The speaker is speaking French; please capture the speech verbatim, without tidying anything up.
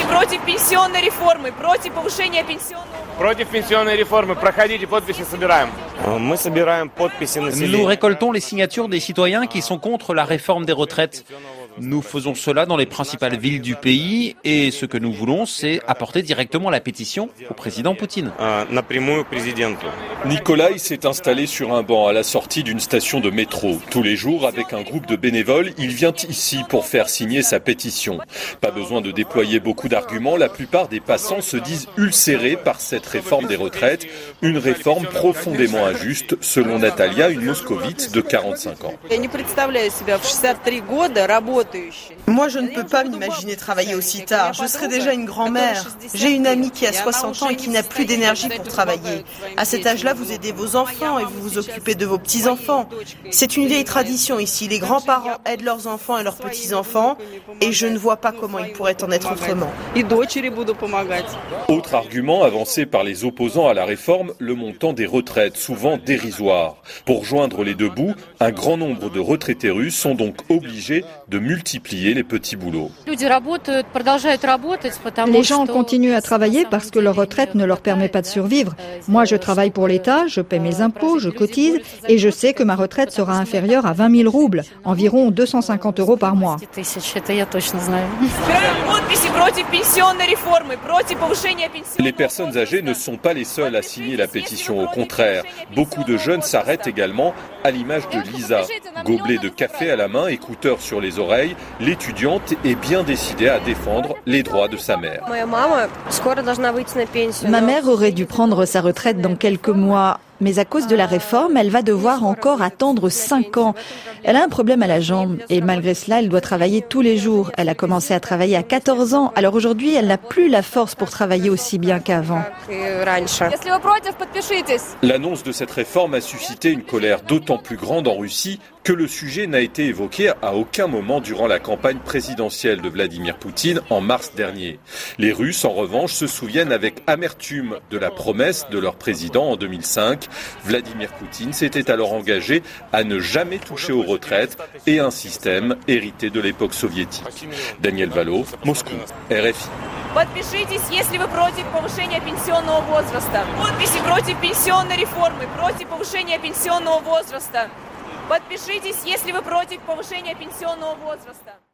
против пенсионной реформы, против повышения пенсионного... Против пенсионной реформы. Проходите, подписи собираем. Мы собираем подписи населения. Nous récoltons les signatures des citoyens qui sont contre la réforme des retraites. Nous faisons cela dans les principales villes du pays et ce que nous voulons, c'est apporter directement la pétition au président Poutine. Nikolai s'est installé sur un banc à la sortie d'une station de métro. Tous les jours, avec un groupe de bénévoles, il vient ici pour faire signer sa pétition. Pas besoin de déployer beaucoup d'arguments, la plupart des passants se disent ulcérés par cette réforme des retraites, une réforme profondément injuste, selon Natalia, une moscovite de quarante-cinq ans. Moi, je ne peux pas m'imaginer travailler aussi tard. Je serai déjà une grand-mère. J'ai une amie qui a soixante ans et qui n'a plus d'énergie pour travailler. À cet âge-là, vous aidez vos enfants et vous vous occupez de vos petits-enfants. C'est une vieille tradition ici. Les grands-parents aident leurs enfants et leurs petits-enfants et je ne vois pas comment il pourrait en être autrement. Autre argument avancé par les opposants à la réforme, le montant des retraites, souvent dérisoire. Pour joindre les deux bouts, un grand nombre de retraités russes sont donc obligés de multiplier les petits boulots. Les gens continuent à travailler parce que leur retraite ne leur permet pas de survivre. Moi, je travaille pour l'État, je paie mes impôts, je cotise et je sais que ma retraite sera inférieure à vingt mille roubles, environ deux cent cinquante euros par mois. Les personnes âgées ne sont pas les seules à signer la pétition, au contraire. Beaucoup de jeunes s'arrêtent également, à l'image de Lisa. Gobelet de café à la main, écouteurs sur les oreilles, l'étudiante est bien décidée à défendre les droits de sa mère. Ma mère aurait dû prendre sa retraite dans quelques mois. Mais à cause de la réforme, elle va devoir encore attendre cinq ans. Elle a un problème à la jambe et malgré cela, elle doit travailler tous les jours. Elle a commencé à travailler à quatorze ans. Alors aujourd'hui, elle n'a plus la force pour travailler aussi bien qu'avant. L'annonce de cette réforme a suscité une colère d'autant plus grande en Russie que le sujet n'a été évoqué à aucun moment durant la campagne présidentielle de Vladimir Poutine en mars dernier. Les Russes, en revanche, se souviennent avec amertume de la promesse de leur président en deux mille cinq. Vladimir Poutine s'était alors engagé à ne jamais toucher aux retraites et un système hérité de l'époque soviétique. Daniel Valo, Moscou, R F I. Подпишитесь, если вы против повышения пенсионного возраста. Подписи против пенсионной реформы, против повышения пенсионного возраста. Подпишитесь, если вы против повышения пенсионного возраста.